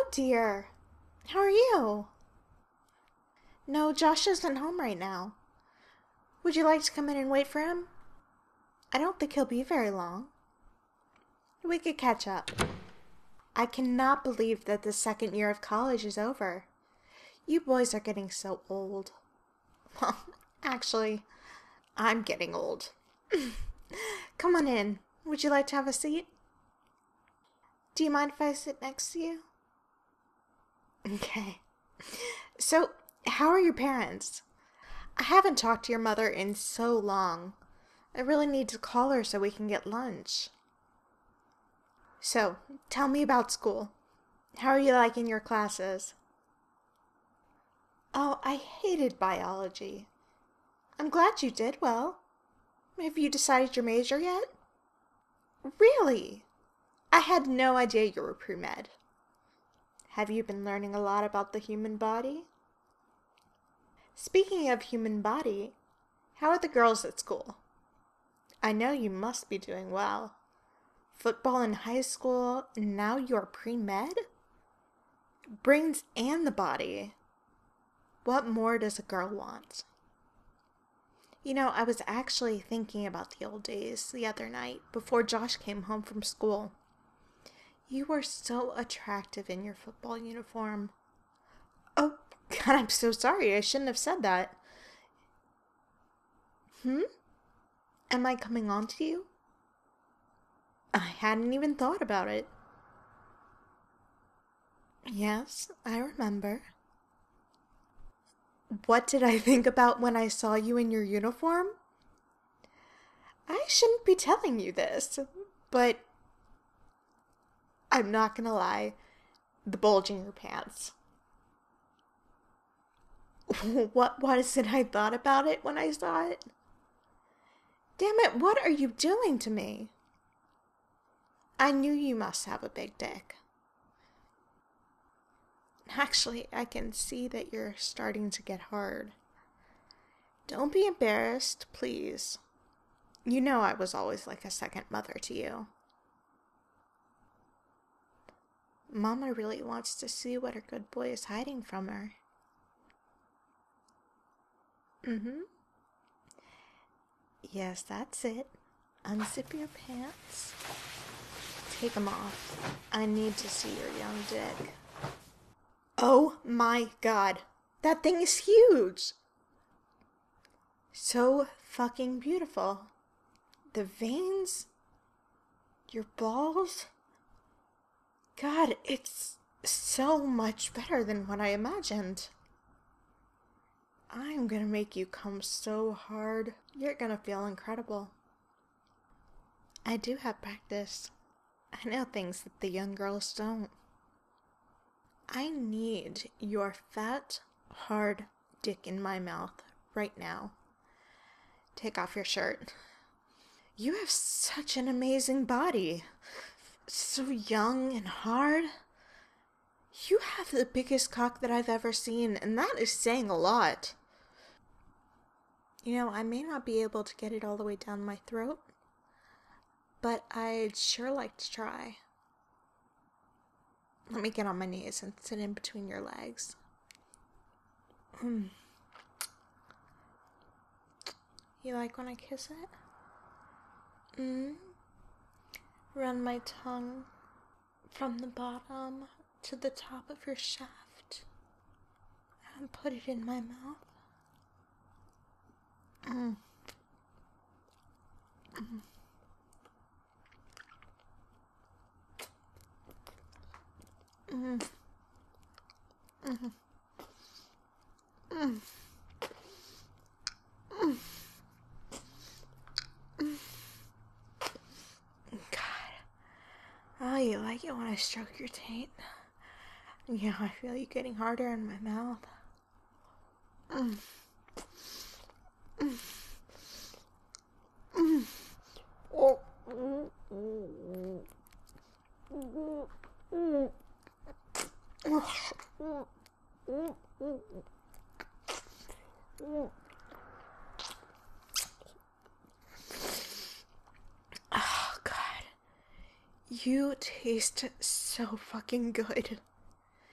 dear. How are you? No, Josh isn't home right now. Would you like to come in and wait for him? I don't think he'll be very long. We could catch up. I cannot believe that the second year of college is over. You boys are getting so old. Well, actually, I'm getting old. Come on in. Would you like to have a seat? Do you mind if I sit next to you? Okay. So, how are your parents? I haven't talked to your mother in so long. I really need to call her so we can get lunch. So, tell me about school. How are you liking your classes? Oh, I hated biology. I'm glad you did well. Have you decided your major yet? Really? I had no idea you were pre-med. Have you been learning a lot about the human body? Speaking of human body, how are the girls at school? I know you must be doing well. Football in high school, and now you're pre-med? Brains and the body. What more does a girl want? You know, I was actually thinking about the old days the other night before Josh came home from school. You were so attractive in your football uniform. Oh, God, I'm so sorry. I shouldn't have said that. Am I coming on to you? I hadn't even thought about it. Yes, I remember. What did I think about when I saw you in your uniform? I shouldn't be telling you this, but I'm not gonna lie. The bulge in your pants. What is it I thought about it when I saw it? Damn it, what are you doing to me? I knew you must have a big dick. Actually, I can see that you're starting to get hard. Don't be embarrassed, please. You know I was always like a second mother to you. Mama really wants to see what her good boy is hiding from her. Yes, that's it. Unzip your pants. Take them off. I need to see your young dick. Oh my God. That thing is huge. So fucking beautiful. The veins. Your balls. God, it's so much better than what I imagined. I'm gonna make you come so hard. You're gonna feel incredible. I do have practice. I know things that the young girls don't. I need your fat, hard dick in my mouth right now. Take off your shirt. You have such an amazing body. So young and hard. You have the biggest cock that I've ever seen, and that is saying a lot. You know, I may not be able to get it all the way down my throat, but I'd sure like to try. Let me get on my knees and sit in between your legs. You like when I kiss it? Run my tongue from the bottom to the top of your shaft and put it in my mouth. Oh, you like it when I stroke your taint? Yeah, I feel you getting harder in my mouth. Oh, God. You taste so fucking good.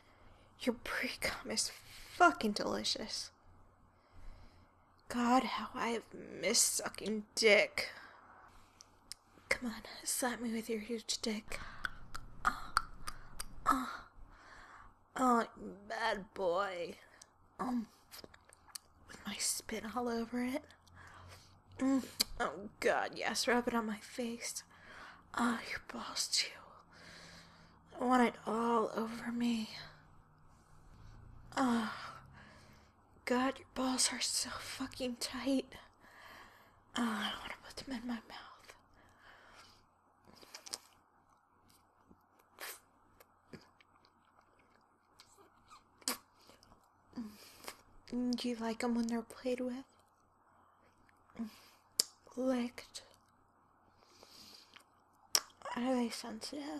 Your pre-cum is fucking delicious. God, how I have missed sucking dick. Come on, slap me with your huge dick. Oh, you bad boy. With my spit all over it. Oh, God, yes, rub it on my face. Oh, your balls, too. I want it all over me. Oh, God, your balls are so fucking tight. Oh, I want to put them in my mouth. Do you like them when they're played with? Licked? Are they sensitive?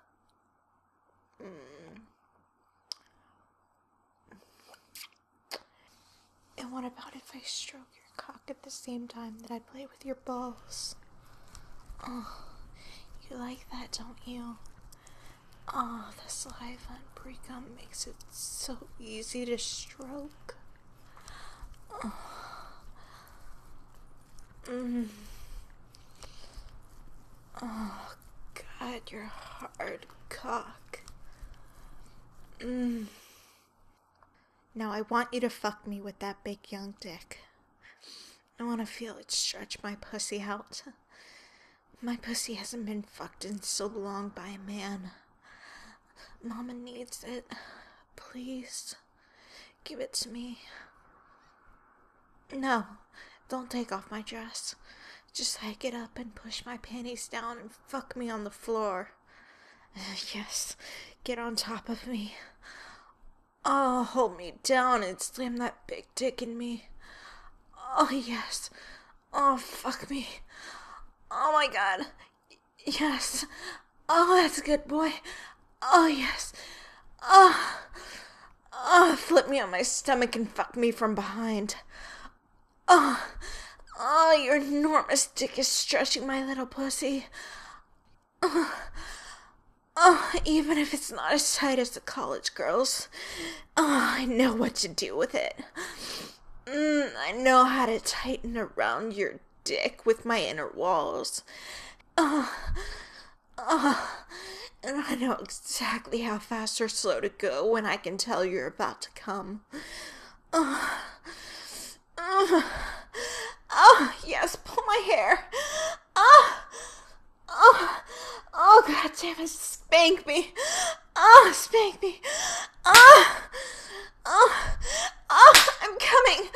And what about if I stroke your cock at the same time that I play with your balls? Oh, you like that, don't you? Oh, the saliva and pre-cum makes it so easy to stroke. Oh, God, your hard cock. Now I want you to fuck me with that big young dick. I want to feel it stretch my pussy out. My pussy hasn't been fucked in so long by a man. Mama needs it. Please, give it to me. No, don't take off my dress. Just hike it up and push my panties down and fuck me on the floor. Yes, get on top of me. Oh, hold me down and slam that big dick in me. Oh, yes. Oh, fuck me. Oh, my God. Yes. Oh, that's a good boy. Oh, yes. Oh, flip me on my stomach and fuck me from behind. Oh, your enormous dick is stretching my little pussy. Even if it's not as tight as the college girls. I know what to do with it. I know how to tighten around your dick with my inner walls. And I know exactly how fast or slow to go when I can tell you're about to come. Yes, pull my hair. Oh, God damn it, spank me. Spank me. I'm coming.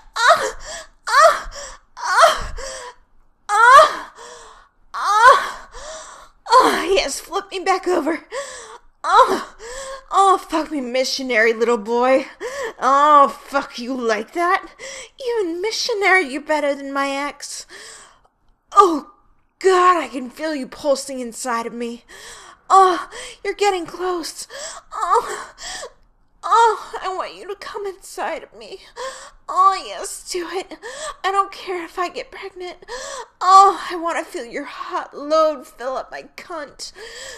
Yes, flip me back over. Fuck me, missionary, little boy. Oh, fuck you like that? Even missionary, you're better than my ex. Oh, God, I can feel you pulsing inside of me. Oh, you're getting close. I want you to come inside of me. Oh, yes, do it. I don't care if I get pregnant. Oh, I want to feel your hot load fill up my cunt.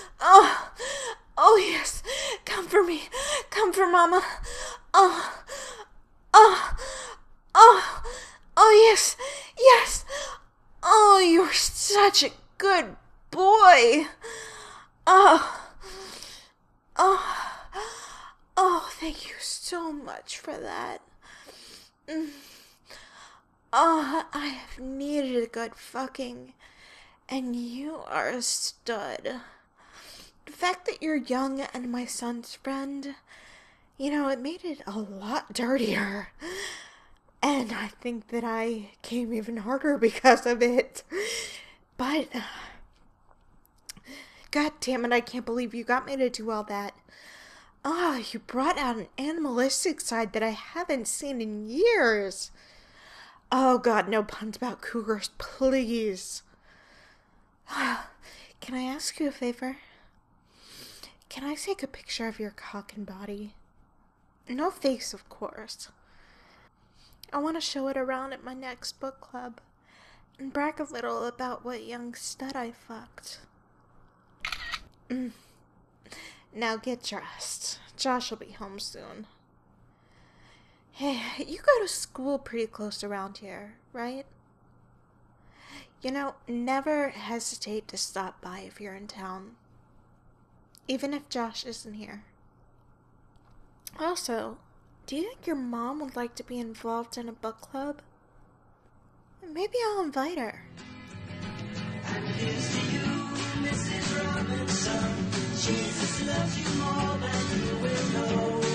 Oh, yes. Come for me. Come for Mama. Oh, yes. Yes. Oh, you're such a good boy. Thank you so much for that. I have needed a good fucking, and you are a stud. The fact that you're young and my son's friend, it made it a lot dirtier. And I think that I came even harder because of it. But, God damn it, I can't believe you got me to do all that. You brought out an animalistic side that I haven't seen in years. Oh, God, no puns about cougars, please. Can I ask you a favor? Can I take a picture of your cock and body? No face, of course. I want to show it around at my next book club and brag a little about what young stud I fucked. Now get dressed. Josh will be home soon. Hey, you go to school pretty close around here, right? You know, never hesitate to stop by if you're in town. Even if Josh isn't here. Also, do you think your mom would like to be involved in a book club? Maybe I'll invite her. And here's to you, Mrs. Robinson. Jesus loves you more than you will know.